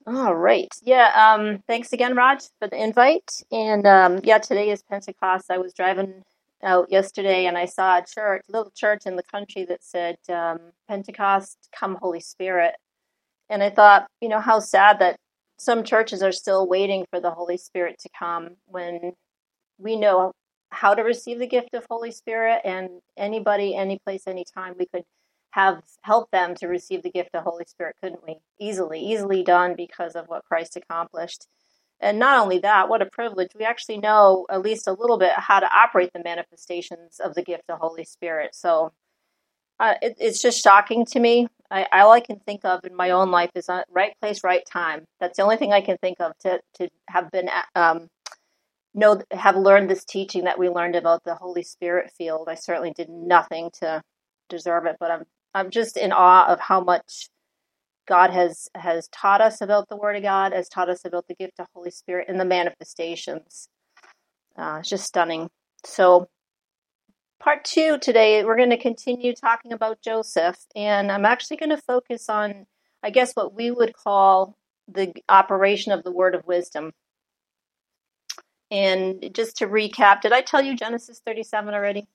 All right. Yeah. Thanks again, Raj, for the invite. And yeah, today is Pentecost. I was driving out yesterday and I saw a church, little church in the country that said, Pentecost, come Holy Spirit. And I thought, how sad that some churches are still waiting for the Holy Spirit to come when we know how to receive the gift of Holy Spirit, and anybody, any place, anytime, we could have help them to receive the gift of Holy Spirit, couldn't we? Easily done because of what Christ accomplished. And not only that, what a privilege. We actually know at least a little bit how to operate the manifestations of the gift of Holy Spirit. So it's just shocking to me. All I can think of in my own life is right place, right time. That's the only thing I can think of to have been have learned this teaching that we learned about the Holy Spirit field. I certainly did nothing to deserve it, but I'm just in awe of how much God has taught us about the Word of God, has taught us about the gift of Holy Spirit and the manifestations. It's just stunning. So part 2 today, we're going to continue talking about Joseph, and I'm actually going to focus on, I guess, what we would call the operation of the word of wisdom. And just to recap, did I tell you Genesis 37 already?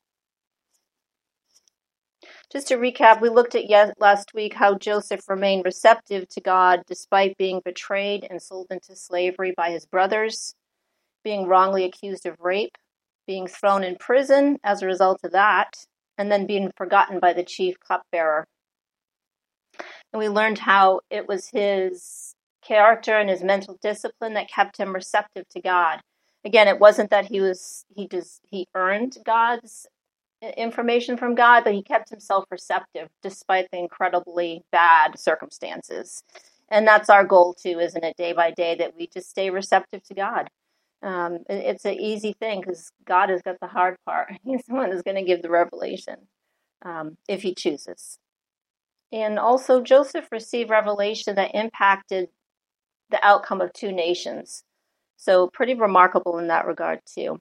Just to recap, we looked at last week how Joseph remained receptive to God despite being betrayed and sold into slavery by his brothers, being wrongly accused of rape, being thrown in prison as a result of that, and then being forgotten by the chief cupbearer. And we learned how it was his character and his mental discipline that kept him receptive to God. Again, it wasn't that he earned God's information from God, but he kept himself receptive despite the incredibly bad circumstances. And that's our goal too, isn't it? Day by day, that we just stay receptive to God. It's an easy thing because God has got the hard part. He's the one who's going to give the revelation if he chooses. And also, Joseph received revelation that impacted the outcome of 2 nations. So pretty remarkable in that regard too.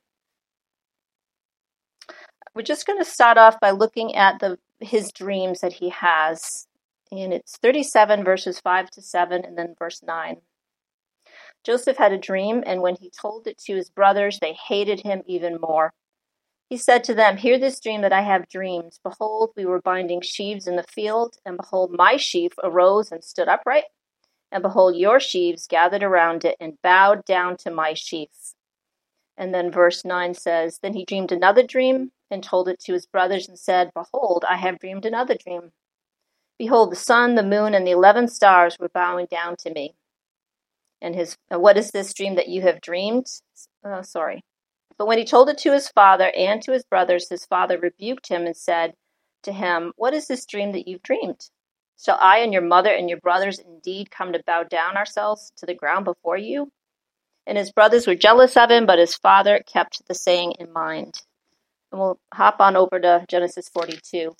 We're just going to start off by looking at his dreams that he has. And it's 37 verses 5 to 7 and then verse 9. Joseph had a dream, and when he told it to his brothers, they hated him even more. He said to them, "Hear this dream that I have dreamed. Behold, we were binding sheaves in the field, and behold, my sheaf arose and stood upright. And behold, your sheaves gathered around it and bowed down to my sheaf." And then verse 9 says, "Then he dreamed another dream and told it to his brothers and said, Behold, I have dreamed another dream. Behold, the sun, the moon, and the 11 stars were bowing down to me." And what is this dream that you have dreamed? But when he told it to his father and to his brothers, his father rebuked him and said to him, "What is this dream that you've dreamed? Shall I and your mother and your brothers indeed come to bow down ourselves to the ground before you?" And his brothers were jealous of him, but his father kept the saying in mind. And we'll hop on over to Genesis 42.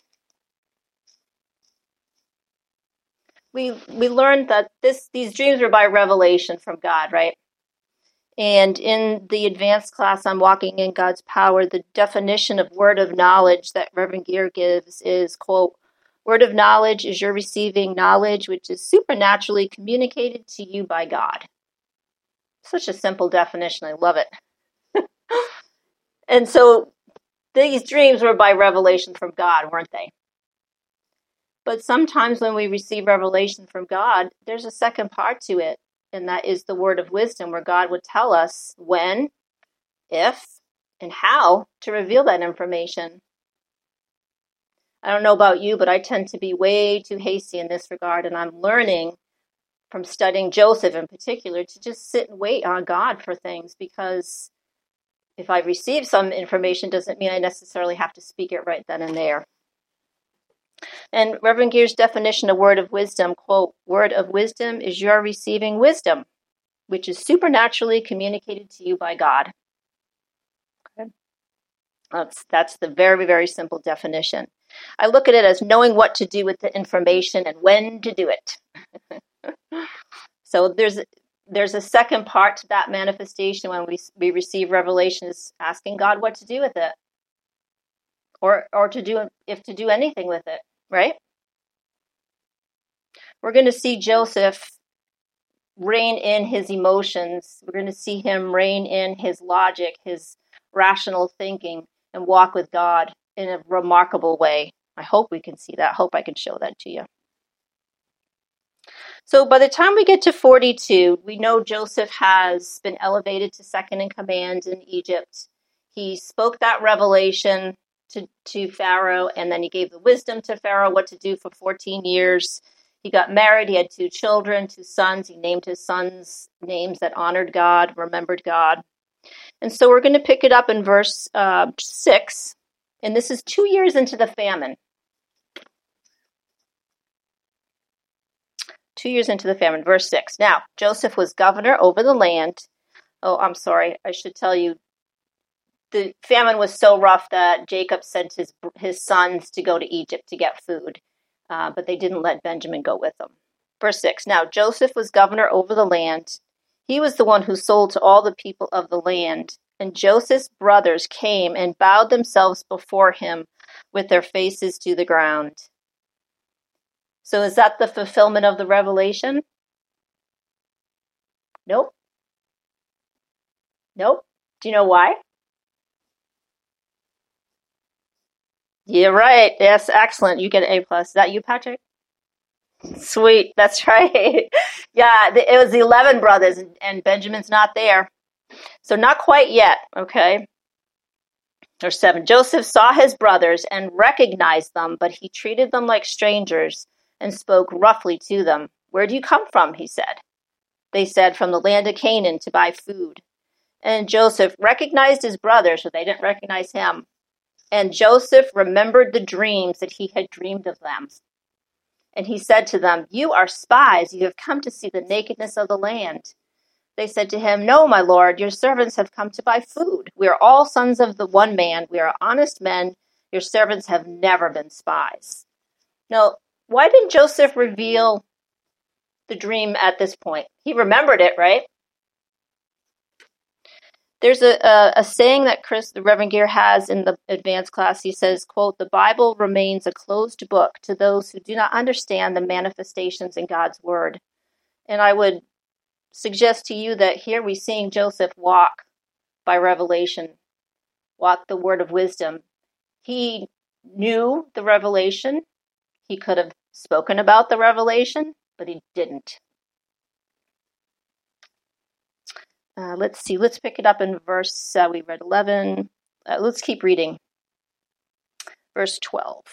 We learned that these dreams were by revelation from God, right? And in the advanced class on Walking in God's Power, the definition of word of knowledge that Reverend Gear gives is, quote, "Word of knowledge is your receiving knowledge which is supernaturally communicated to you by God." Such a simple definition. I love it. And so these dreams were by revelation from God, weren't they? But sometimes when we receive revelation from God, there's a second part to it, and that is the word of wisdom, where God would tell us when, if, and how to reveal that information. I don't know about you, but I tend to be way too hasty in this regard, and I'm learning from studying Joseph in particular to just sit and wait on God for things, because if I receive some information doesn't mean I necessarily have to speak it right then and there. And Reverend Gear's definition of word of wisdom, quote, "Word of wisdom is your receiving wisdom, which is supernaturally communicated to you by God." Okay. That's the very, very simple definition. I look at it as knowing what to do with the information and when to do it. So there's a second part to that manifestation when we receive revelation, is asking God what to do with it, or to do anything with it, right? We're going to see Joseph rein in his emotions. We're going to see him rein in his logic, his rational thinking, and walk with God in a remarkable way. I hope we can see that. I hope I can show that to you. So by the time we get to 42, we know Joseph has been elevated to second in command in Egypt. He spoke that revelation to Pharaoh, and then he gave the wisdom to Pharaoh what to do for 14 years. He got married. He had 2 children, 2 sons. He named his sons names that honored God, remembered God. And so we're going to pick it up in verse 6. And this is 2 years into the famine. 2 years into the famine, verse 6. Now, Joseph was governor over the land. Oh, I'm sorry. I should tell you, the famine was so rough that Jacob sent his sons to go to Egypt to get food, but they didn't let Benjamin go with them. Verse 6. Now, Joseph was governor over the land. He was the one who sold to all the people of the land. And Joseph's brothers came and bowed themselves before him with their faces to the ground. So is that the fulfillment of the revelation? Nope. Nope. Do you know why? You're right. Yes, excellent. You get an A+. Is that you, Patrick? Sweet. That's right. Yeah, it was the 11 brothers, and Benjamin's not there. So not quite yet, okay? Or 7. Joseph saw his brothers and recognized them, but he treated them like strangers and spoke roughly to them. Where do you come from? He said. They said, from the land of Canaan to buy food. And Joseph recognized his brothers, but they didn't recognize him. And Joseph remembered the dreams that he had dreamed of them. And he said to them, you are spies. You have come to see the nakedness of the land. They said to him, no, my lord, your servants have come to buy food. We are all sons of the one man. We are honest men. Your servants have never been spies. Now, why didn't Joseph reveal the dream at this point? He remembered it, right? There's a saying that the Reverend Gear has in the advanced class. He says, quote, the Bible remains a closed book to those who do not understand the manifestations in God's word. And I would suggest to you that here we're seeing Joseph walk by revelation, walk the word of wisdom. He knew the revelation. He could have spoken about the revelation, but he didn't. Let's see. Let's pick it up in verse, we read 11. Let's keep reading. Verse 12.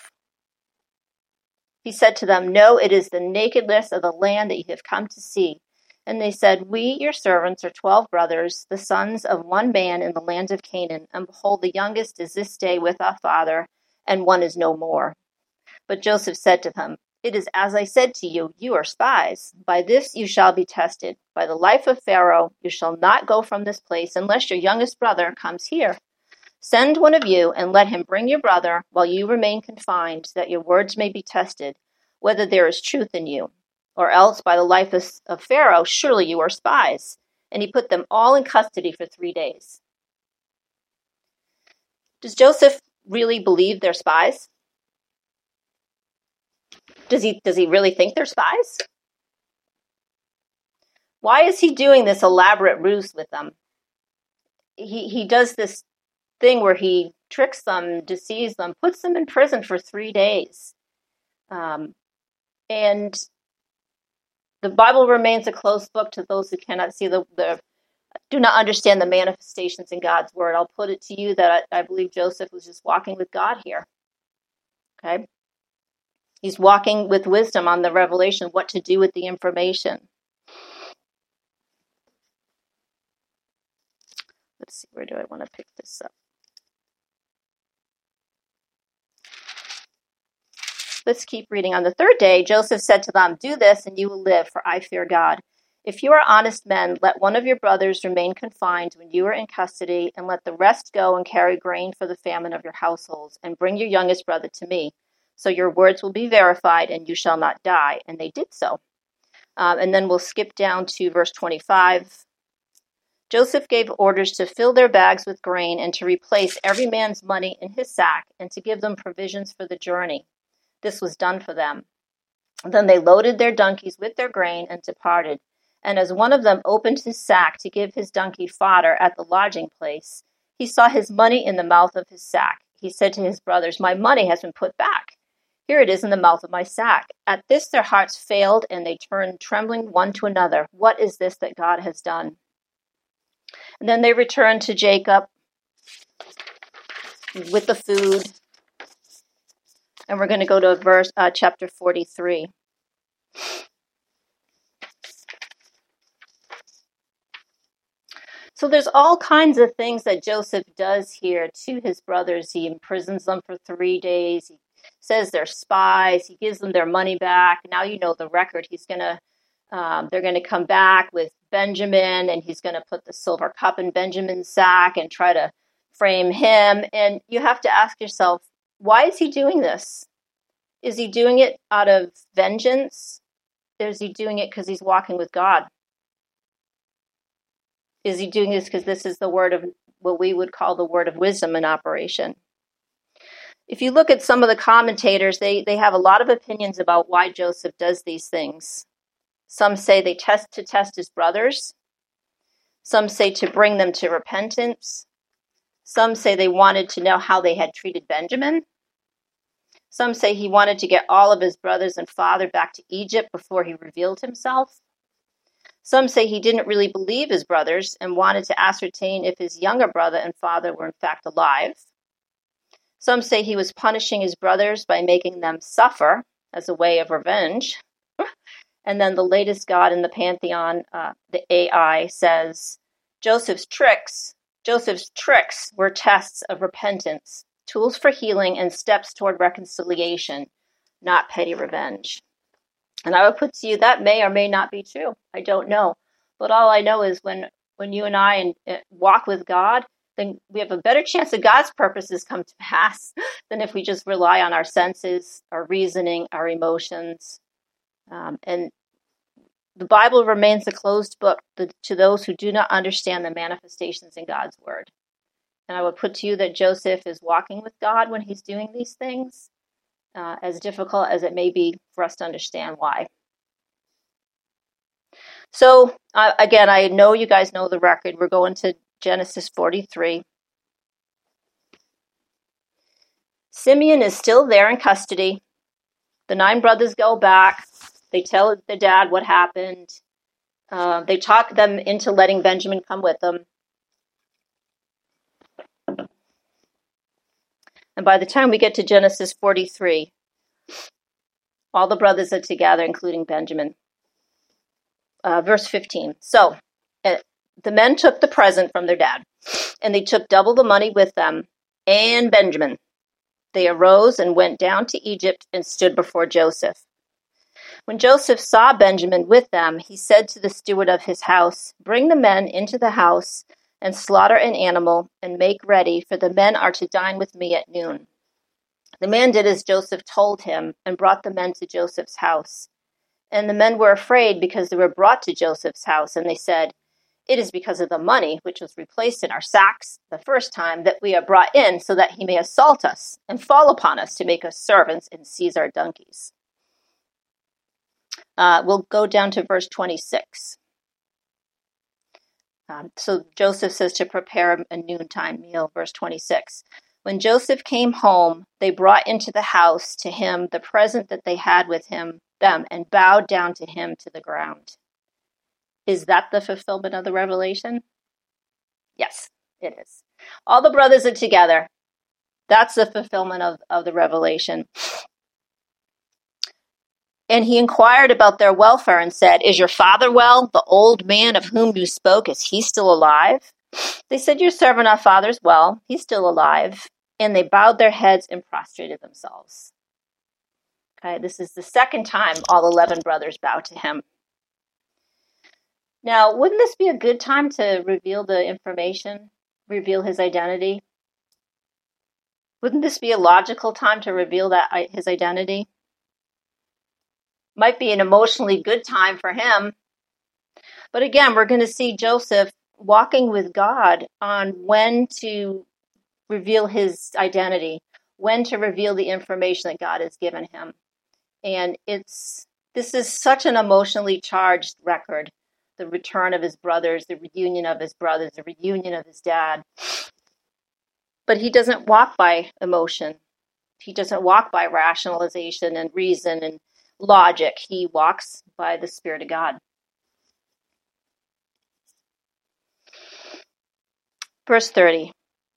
He said to them, no, it is the nakedness of the land that you have come to see. And they said, we, your servants, are 12 brothers, the sons of one man in the land of Canaan. And behold, the youngest is this day with our father, and one is no more. But Joseph said to them, it is as I said to you, you are spies. By this you shall be tested. By the life of Pharaoh, you shall not go from this place unless your youngest brother comes here. Send one of you and let him bring your brother while you remain confined, that your words may be tested, whether there is truth in you. Or else by the life of Pharaoh, surely you are spies. And he put them all in custody for 3 days. Does Joseph really believe they're spies? Does he really think they're spies? Why is he doing this elaborate ruse with them? He does this thing where he tricks them, deceives them, puts them in prison for 3 days. And the Bible remains a closed book to those who cannot see do not understand the manifestations in God's word. I'll put it to you that I believe Joseph was just walking with God here. Okay? He's walking with wisdom on the revelation, what to do with the information. Let's see, where do I want to pick this up? Let's keep reading. On the 3rd day, Joseph said to them, do this and you will live, for I fear God. If you are honest men, let one of your brothers remain confined when you are in custody, and let the rest go and carry grain for the famine of your households, and bring your youngest brother to me. So your words will be verified, and you shall not die. And they did so. And then we'll skip down to verse 25. Joseph gave orders to fill their bags with grain and to replace every man's money in his sack and to give them provisions for the journey. This was done for them. Then they loaded their donkeys with their grain and departed. And as one of them opened his sack to give his donkey fodder at the lodging place, he saw his money in the mouth of his sack. He said to his brothers, "My money has been put back. Here it is in the mouth of my sack." At this their hearts failed, and they turned trembling one to another. "What is this that God has done?" And then they returned to Jacob with the food. And we're going to go to chapter 43. So there's all kinds of things that Joseph does here to his brothers. He imprisons them for 3 days. He says they're spies. He gives them their money back. Now you know the record. They're going to come back with Benjamin, and he's going to put the silver cup in Benjamin's sack and try to frame him. And you have to ask yourself, why is he doing this? Is he doing it out of vengeance? Or is he doing it because he's walking with God? Is he doing this because this is the word of what we would call the word of wisdom in operation? If you look at some of the commentators, they have a lot of opinions about why Joseph does these things. Some say they test his brothers. Some say to bring them to repentance. Some say they wanted to know how they had treated Benjamin. Some say he wanted to get all of his brothers and father back to Egypt before he revealed himself. Some say he didn't really believe his brothers and wanted to ascertain if his younger brother and father were in fact alive. Some say he was punishing his brothers by making them suffer as a way of revenge. And then the latest god in the pantheon, the AI, says Joseph's tricks were tests of repentance, tools for healing, and steps toward reconciliation, not petty revenge. And I would put to you that may or may not be true. I don't know. But all I know is when you and I walk with God, then we have a better chance that God's purposes come to pass than if we just rely on our senses, our reasoning, our emotions. And the Bible remains a closed book to those who do not understand the manifestations in God's word. And I would put to you that Joseph is walking with God when he's doing these things, as difficult as it may be for us to understand why. So, again, I know you guys know the record. We're going to Genesis 43. Simeon is still there in custody. The 9 brothers go back. They tell the dad what happened. They talk them into letting Benjamin come with them. And by the time we get to Genesis 43, all the brothers are together, including Benjamin. Verse 15. So, the men took the present from their dad, and they took double the money with them and Benjamin. They arose and went down to Egypt and stood before Joseph. When Joseph saw Benjamin with them, he said to the steward of his house, "Bring the men into the house and slaughter an animal and make ready, for the men are to dine with me at noon." The man did as Joseph told him and brought the men to Joseph's house. And the men were afraid because they were brought to Joseph's house, and they said, "It is because of the money which was replaced in our sacks the first time that we are brought in, so that he may assault us and fall upon us to make us servants and seize our donkeys." We'll go down to verse 26. So Joseph says to prepare a noontime meal, verse 26. When Joseph came home, they brought into the house to him the present that they had with them, and bowed down to him to the ground. Is that the fulfillment of the revelation? Yes, it is. All the brothers are together. That's the fulfillment of the revelation. And he inquired about their welfare and said, "Is your father well? The old man of whom you spoke, is he still alive?" They said, "Your servant, our father, is well. He's still alive." And they bowed their heads and prostrated themselves. Okay, this is the second time all 11 brothers bow to him. Now, wouldn't this be a good time to reveal the information, reveal his identity? Wouldn't this be a logical time to reveal his identity? Might be an emotionally good time for him. But again, we're going to see Joseph walking with God on when to reveal his identity, when to reveal the information that God has given him. And this is such an emotionally charged record. the return of his brothers, the reunion of his brothers, the reunion of his dad. But he doesn't walk by emotion. He doesn't walk by rationalization and reason and logic. He walks by the Spirit of God. Verse 30.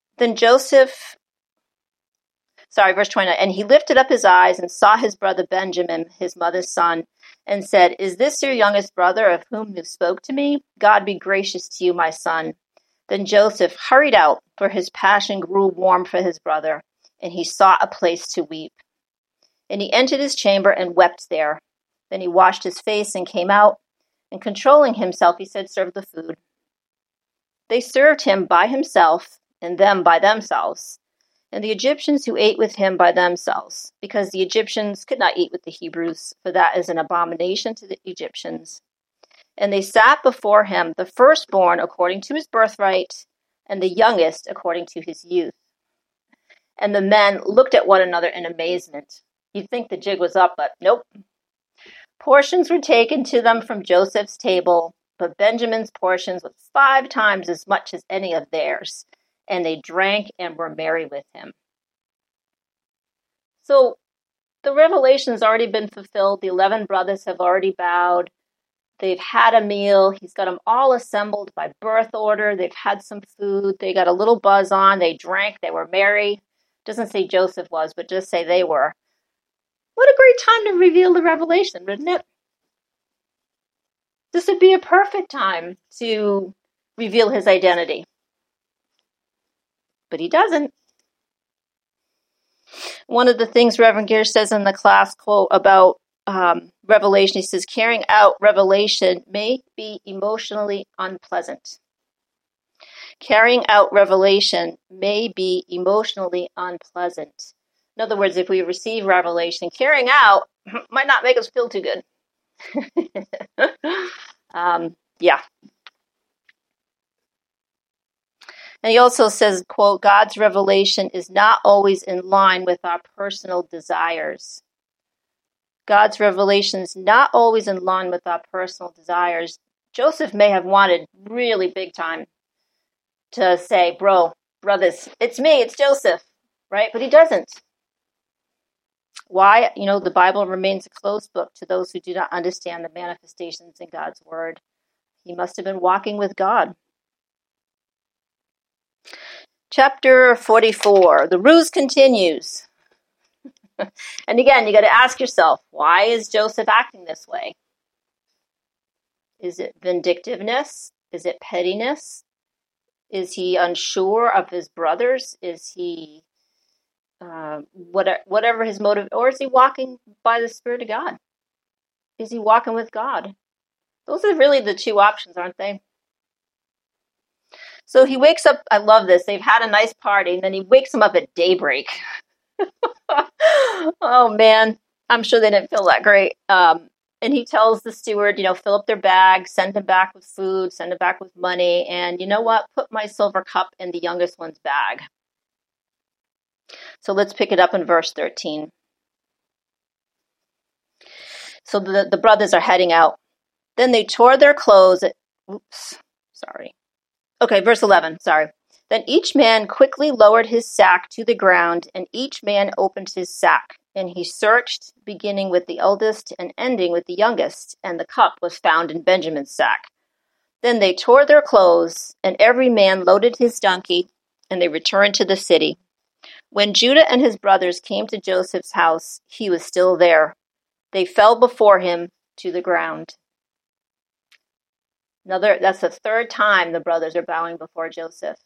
Verse 29. And he lifted up his eyes and saw his brother Benjamin, his mother's son, and said, Is this your youngest brother of whom you spoke to me? God be gracious to you, my son. Then Joseph hurried out, for his passion grew warm for his brother, and he sought a place to weep. And he entered his chamber and wept there. Then he washed his face and came out, and controlling himself, he said, Serve the food. They served him by himself, and them by themselves, and the Egyptians who ate with him by themselves, because the Egyptians could not eat with the Hebrews, for that is an abomination to the Egyptians. And they sat before him, the firstborn according to his birthright, and the youngest according to his youth. And the men looked at one another in amazement. You'd think the jig was up, but nope. Portions were taken to them from Joseph's table, but Benjamin's portions was 5 times as much as any of theirs, and they drank and were merry with him. So the revelation has already been fulfilled. The 11 brothers have already bowed. They've had a meal. He's got them all assembled by birth order. They've had some food. They got a little buzz on. They drank. They were merry. Doesn't say Joseph was, but just say they were. What a great time to reveal the revelation, wouldn't it? This would be a perfect time to reveal his identity. But he doesn't. One of the things Reverend Gear says in the class quote about revelation, he says, carrying out revelation may be emotionally unpleasant. Carrying out revelation may be emotionally unpleasant. In other words, if we receive revelation, carrying out might not make us feel too good. Yeah. And he also says, quote, God's revelation is not always in line with our personal desires. God's revelation is not always in line with our personal desires. Joseph may have wanted really big time to say, brothers, it's me, it's Joseph, right? But he doesn't. Why? The Bible remains a closed book to those who do not understand the manifestations in God's word. He must have been walking with God. Chapter 44, the ruse continues. And again, you got to ask yourself, why is Joseph acting this way? Is it vindictiveness? Is it pettiness? Is he unsure of his brothers? Is he, whatever his motive, or is he walking by the Spirit of God? Is he walking with God? Those are really the 2 options, aren't they? So he wakes up, I love this, they've had a nice party, and then he wakes them up at daybreak. Oh man, I'm sure they didn't feel that great. And he tells the steward, fill up their bag, send them back with food, send them back with money, and you know what? Put my silver cup in the youngest one's bag. So let's pick it up in verse 13. So the brothers are heading out. Then they tore their clothes. Verse 11, Then each man quickly lowered his sack to the ground, and each man opened his sack. And he searched, beginning with the eldest and ending with the youngest, and the cup was found in Benjamin's sack. Then they tore their clothes, and every man loaded his donkey, and they returned to the city. When Judah and his brothers came to Joseph's house, he was still there. They fell before him to the ground. That's the 3rd time the brothers are bowing before Joseph.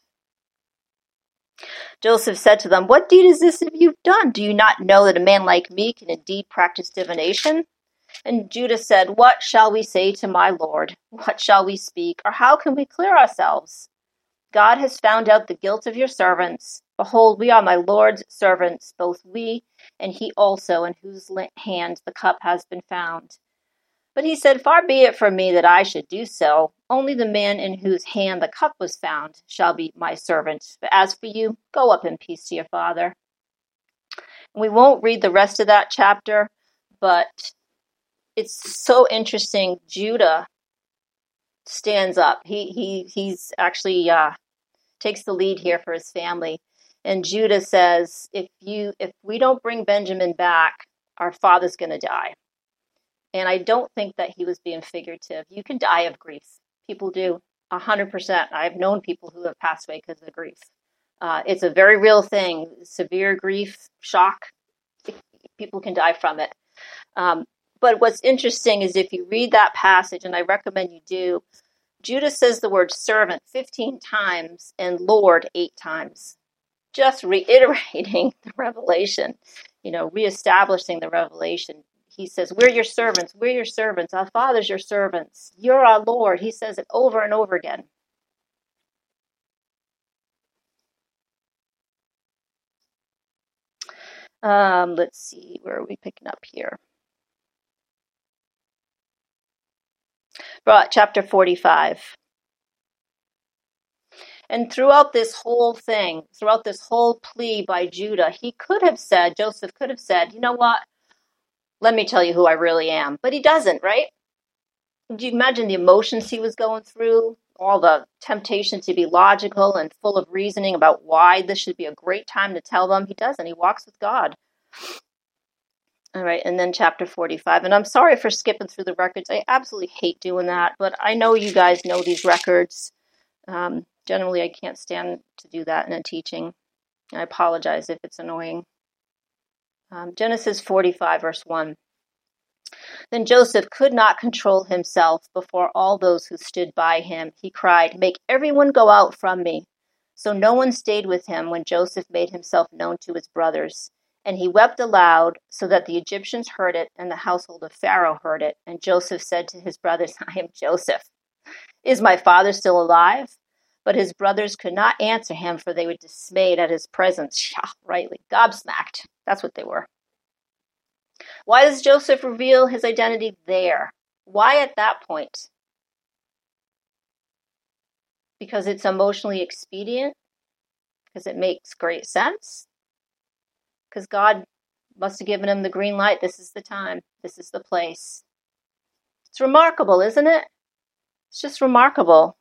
Joseph said to them, What deed is this that you've done? Do you not know that a man like me can indeed practice divination? And Judah said, What shall we say to my Lord? What shall we speak? Or how can we clear ourselves? God has found out the guilt of your servants. Behold, we are my Lord's servants, both we and he also, in whose hand the cup has been found. But he said, Far be it from me that I should do so. Only the man in whose hand the cup was found shall be my servant. But as for you, go up in peace to your father. And we won't read the rest of that chapter, but it's so interesting. Judah stands up. He's actually takes the lead here for his family. And Judah says, if we don't bring Benjamin back, our father's going to die. And I don't think that he was being figurative. You can die of grief. People do, 100%. I've known people who have passed away because of grief. It's a very real thing. Severe grief, shock, people can die from it. But what's interesting is if you read that passage, and I recommend you do, Judah says the word servant 15 times and Lord 8 times, just reiterating the revelation, reestablishing the revelation. He says, we're your servants. We're your servants. Our Father's your servants. You're our Lord. He says it over and over again. Let's see. Where are we picking up here? Chapter 45. And throughout this whole thing, throughout this whole plea by Judah, Joseph could have said, you know what? Let me tell you who I really am. But he doesn't, right? Do you imagine the emotions he was going through? All the temptation to be logical and full of reasoning about why this should be a great time to tell them. He doesn't. He walks with God. All right, and then chapter 45. And I'm sorry for skipping through the records. I absolutely hate doing that, but I know you guys know these records. Generally, I can't stand to do that in a teaching. I apologize if it's annoying. Genesis 45, verse 1. Then Joseph could not control himself before all those who stood by him. He cried, "Make everyone go out from me." So no one stayed with him when Joseph made himself known to his brothers. And he wept aloud, so that the Egyptians heard it, and the household of Pharaoh heard it. And Joseph said to his brothers, "I am Joseph. Is my father still alive?" But his brothers could not answer him, for they were dismayed at his presence. Yeah, rightly, gobsmacked. That's what they were. Why does Joseph reveal his identity there? Why at that point? Because it's emotionally expedient? Because it makes great sense? Because God must have given him the green light. This is the time. This is the place. It's remarkable, isn't it? It's just remarkable.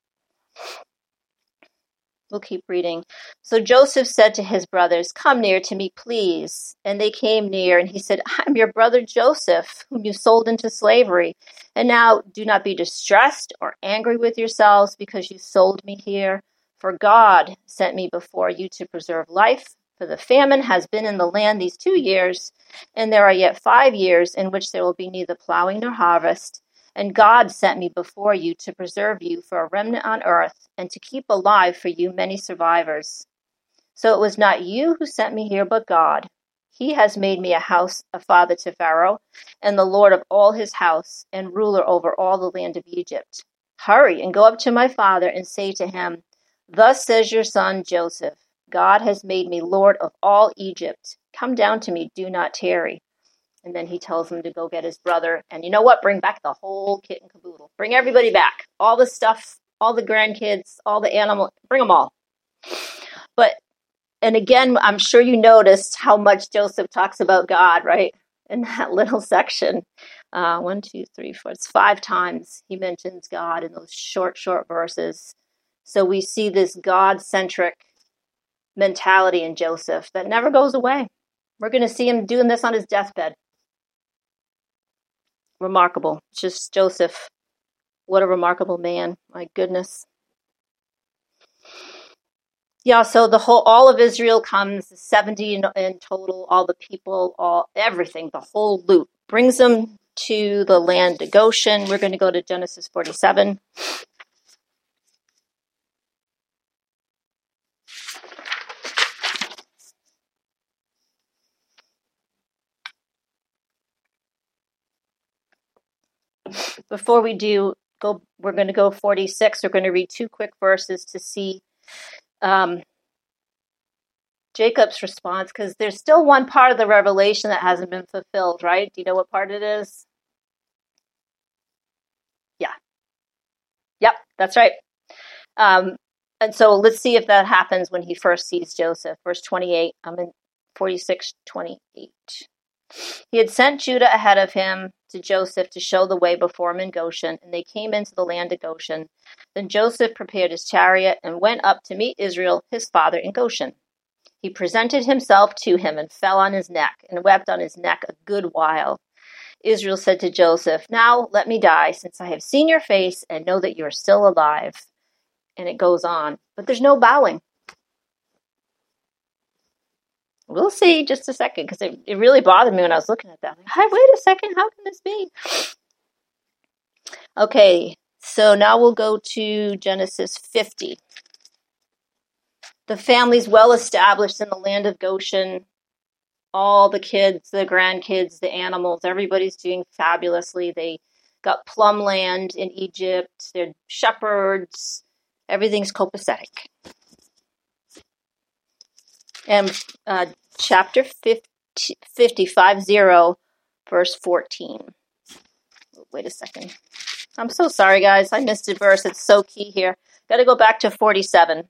We'll keep reading. So Joseph said to his brothers, "Come near to me, please." And they came near, and he said, "I'm your brother Joseph, whom you sold into slavery. And now do not be distressed or angry with yourselves because you sold me here. For God sent me before you to preserve life. For the famine has been in the land these 2 years, and there are yet 5 years in which there will be neither plowing nor harvest. And God sent me before you to preserve you for a remnant on earth, and to keep alive for you many survivors. So it was not you who sent me here, but God. He has made me a father to Pharaoh, and the Lord of all his house, and ruler over all the land of Egypt. Hurry and go up to my father and say to him, 'Thus says your son Joseph, God has made me Lord of all Egypt. Come down to me, do not tarry.'" And then he tells him to go get his brother. And you know what? Bring back the whole kit and caboodle. Bring everybody back. All the stuff, all the grandkids, all the animals. Bring them all. And again, I'm sure you noticed how much Joseph talks about God, right? In that little section. 1, 2, 3, 4. It's 5 times he mentions God in those short verses. So we see this God-centric mentality in Joseph that never goes away. We're going to see him doing this on his deathbed. Remarkable. It's just Joseph. What a remarkable man. My goodness. Yeah, so all of Israel comes, 70 in total, all the people, everything, the whole loot. Brings them to the land of Goshen. We're going to go to Genesis 47. Before we do we're going to go 46. We're going to read 2 quick verses to see Jacob's response, because there's still one part of the revelation that hasn't been fulfilled, right? Do you know what part it is? Yeah. Yep, that's right. And so let's see if that happens when he first sees Joseph. Verse 28. I'm in 46:28. He had sent Judah ahead of him to Joseph to show the way before him in Goshen, and they came into the land of Goshen. Then Joseph prepared his chariot and went up to meet Israel, his father, in Goshen. He presented himself to him and fell on his neck and wept on his neck a good while. Israel said to Joseph, "Now let me die, since I have seen your face and know that you are still alive." And it goes on, but there's no bowing. We'll see just a second, because it really bothered me when I was looking at that. Like, hey, wait a second, how can this be? Okay, so now we'll go to Genesis 50. The family's well established in the land of Goshen. All the kids, the grandkids, the animals, everybody's doing fabulously. They got plum land in Egypt. They're shepherds. Everything's copacetic. And chapter 50, verse 14. Wait a second. I'm so sorry, guys. I missed a verse. It's so key here. Got to go back to 47.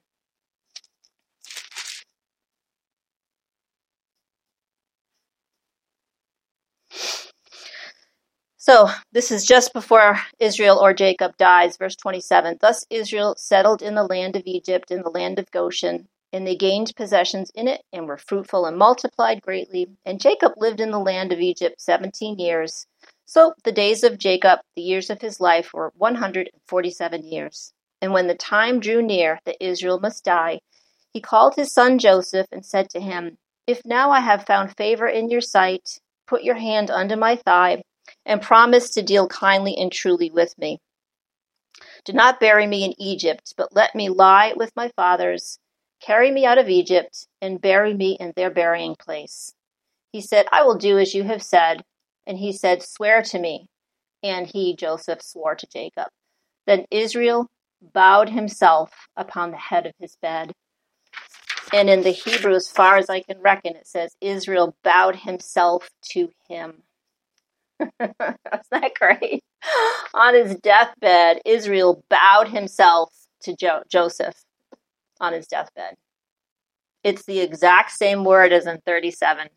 So this is just before Israel or Jacob dies, verse 27. Thus Israel settled in the land of Egypt, in the land of Goshen, and they gained possessions in it and were fruitful and multiplied greatly. And Jacob lived in the land of Egypt 17 years. So the days of Jacob, the years of his life, were 147 years. And when the time drew near that Israel must die, he called his son Joseph and said to him, "If now I have found favor in your sight, put your hand under my thigh, and promise to deal kindly and truly with me. Do not bury me in Egypt, but let me lie with my fathers. Carry me out of Egypt, and bury me in their burying place." He said, "I will do as you have said." And he said, "Swear to me." And he, Joseph, swore to Jacob. Then Israel bowed himself upon the head of his bed. And in the Hebrew, as far as I can reckon, it says Israel bowed himself to him. Isn't that great? On his deathbed, Israel bowed himself to Joseph on his deathbed. It's the exact same word as in 37.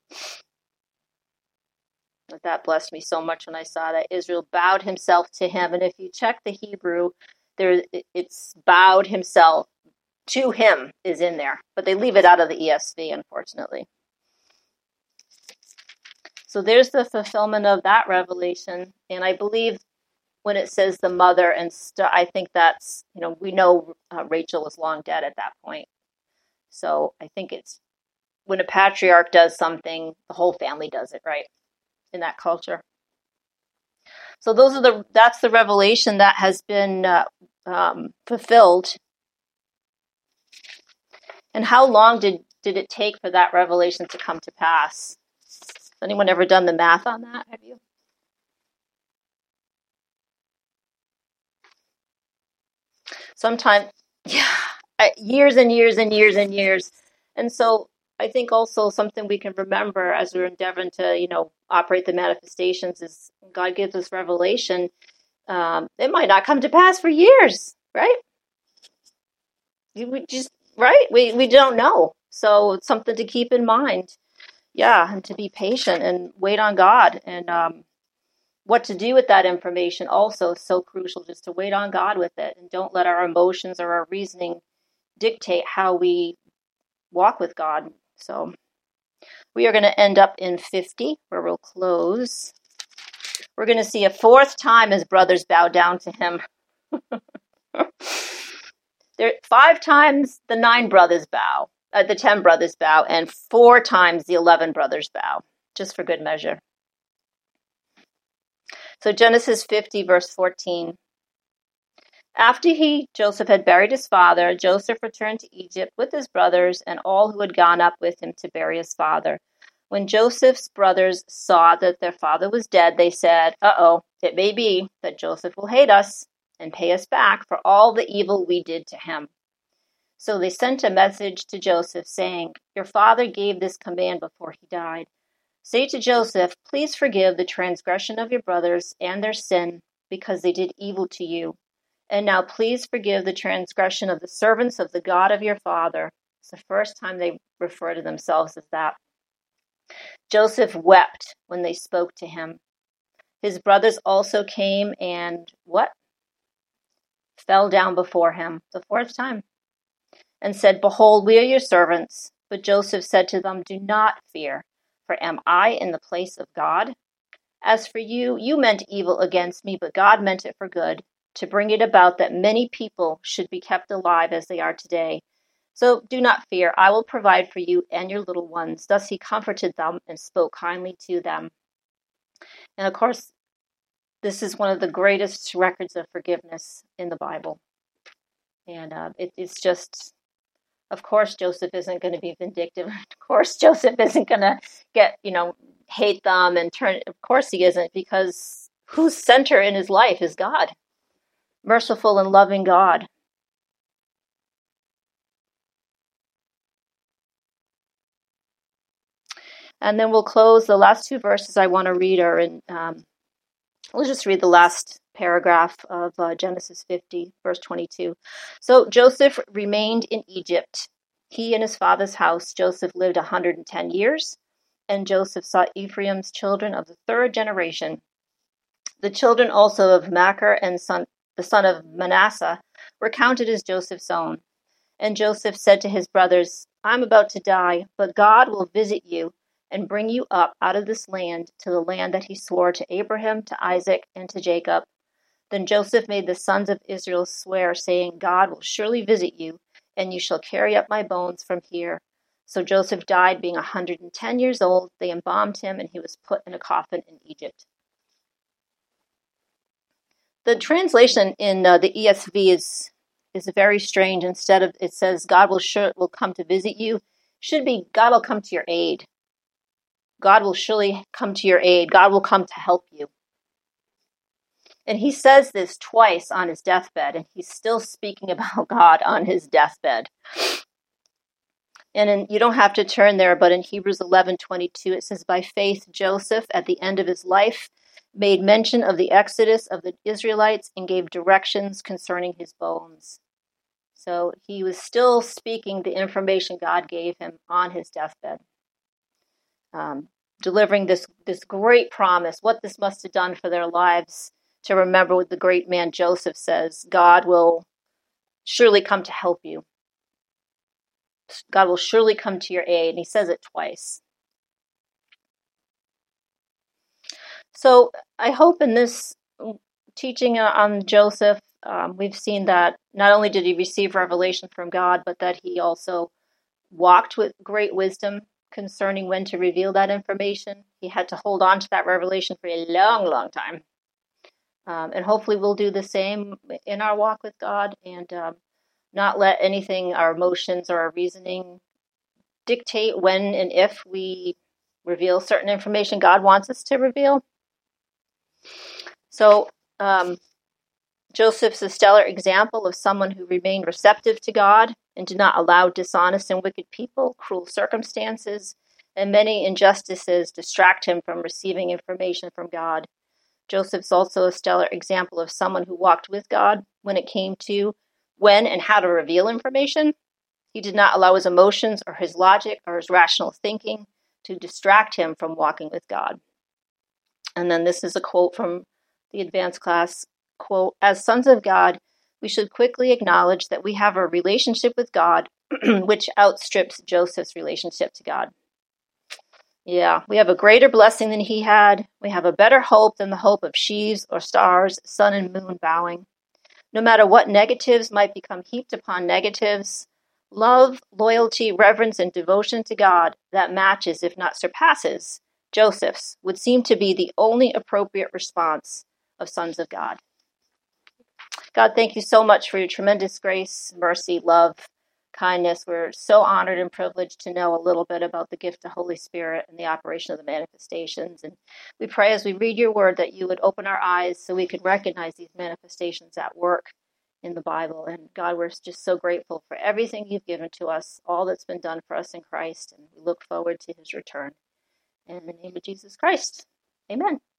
But that blessed me so much when I saw that. Israel bowed himself to him. And if you check the Hebrew, it's bowed himself to him is in there. But they leave it out of the ESV, unfortunately. So there's the fulfillment of that revelation. And I believe when it says the mother, and I think that's, we know Rachel was long dead at that point. So I think it's when a patriarch does something, the whole family does it, right? In that culture. So that's the revelation that has been fulfilled. And how long did it take for that revelation to come to pass? Has anyone ever done the math on that? Have you? Sometimes, years and years and years and years. And so I think also something we can remember as we're endeavoring to, operate the manifestations is God gives us revelation. It might not come to pass for years, right? We don't know. So it's something to keep in mind. Yeah, and to be patient and wait on God. And what to do with that information also is so crucial, just to wait on God with it. And don't let our emotions or our reasoning dictate how we walk with God. So we are going to end up in 50, where we'll close. We're going to see a fourth time his brothers bow down to him. 5 times the 9 brothers bow, the 10 brothers bow, and 4 times the 11 brothers bow, just for good measure. So Genesis 50, verse 14. After Joseph had buried his father, Joseph returned to Egypt with his brothers and all who had gone up with him to bury his father. When Joseph's brothers saw that their father was dead, they said, "Uh-oh, it may be that Joseph will hate us and pay us back for all the evil we did to him." So they sent a message to Joseph saying, "Your father gave this command before he died. Say to Joseph, please forgive the transgression of your brothers and their sin, because they did evil to you. And now please forgive the transgression of the servants of the God of your father." It's the first time they refer to themselves as that. Joseph wept when they spoke to him. His brothers also came and what? Fell down before him the fourth time and said, "Behold, we are your servants." But Joseph said to them, "Do not fear, for am I in the place of God? As for you, you meant evil against me, but God meant it for good, to bring it about that many people should be kept alive as they are today. So do not fear, I will provide for you and your little ones." Thus he comforted them and spoke kindly to them. And of course, this is one of the greatest records of forgiveness in the Bible. And it's just, of course, Joseph isn't going to be vindictive. Of course, Joseph isn't going to hate them and turn. Of course he isn't, because whose center in his life is God? Merciful and loving God. And then we'll close. The last two verses I want to read are in, we'll just read the last paragraph of Genesis 50, verse 22. So Joseph remained in Egypt. He and his father's house. Joseph lived 110 years. And Joseph saw Ephraim's children of the third generation. The children also of Machir and the son of Manasseh were counted as Joseph's own. And Joseph said to his brothers, "I'm about to die, but God will visit you and bring you up out of this land to the land that he swore to Abraham, to Isaac, and to Jacob." Then Joseph made the sons of Israel swear, saying, "God will surely visit you, and you shall carry up my bones from here." So Joseph died, being 110 years old. They embalmed him, and he was put in a coffin in Egypt. The translation in the ESV is very strange. Instead of, it says, "God will come to visit you," should be, "God will come to your aid." God will surely come to your aid. God will come to help you. And he says this twice on his deathbed, and he's still speaking about God on his deathbed. And you don't have to turn there, but in Hebrews 11:22, it says, "By faith Joseph, at the end of his life, made mention of the exodus of the Israelites and gave directions concerning his bones." So he was still speaking the information God gave him on his deathbed, delivering this great promise, what this must have done for their lives, to remember what the great man Joseph says: God will surely come to help you. God will surely come to your aid. And he says it twice. So I hope in this teaching on Joseph, we've seen that not only did he receive revelation from God, but that he also walked with great wisdom concerning when to reveal that information. He had to hold on to that revelation for a long, long time. And hopefully we'll do the same in our walk with God, and not let anything, our emotions or our reasoning, dictate when and if we reveal certain information God wants us to reveal. So Joseph's a stellar example of someone who remained receptive to God and did not allow dishonest and wicked people, cruel circumstances, and many injustices distract him from receiving information from God. Joseph's also a stellar example of someone who walked with God when it came to when and how to reveal information. He did not allow his emotions or his logic or his rational thinking to distract him from walking with God. And then this is a quote from the advanced class, quote, "As sons of God, we should quickly acknowledge that we have a relationship with God which outstrips Joseph's relationship to God." Yeah, we have a greater blessing than he had. We have a better hope than the hope of sheaves or stars, sun and moon bowing. No matter what negatives might become heaped upon negatives, love, loyalty, reverence, and devotion to God that matches, if not surpasses, Joseph's would seem to be the only appropriate response of sons of God. God, thank you so much for your tremendous grace, mercy, love, kindness. We're so honored and privileged to know a little bit about the gift of Holy Spirit and the operation of the manifestations. And we pray as we read your word that you would open our eyes so we could recognize these manifestations at work in the Bible. And God, we're just so grateful for everything you've given to us, all that's been done for us in Christ. And we look forward to his return. In the name of Jesus Christ, amen.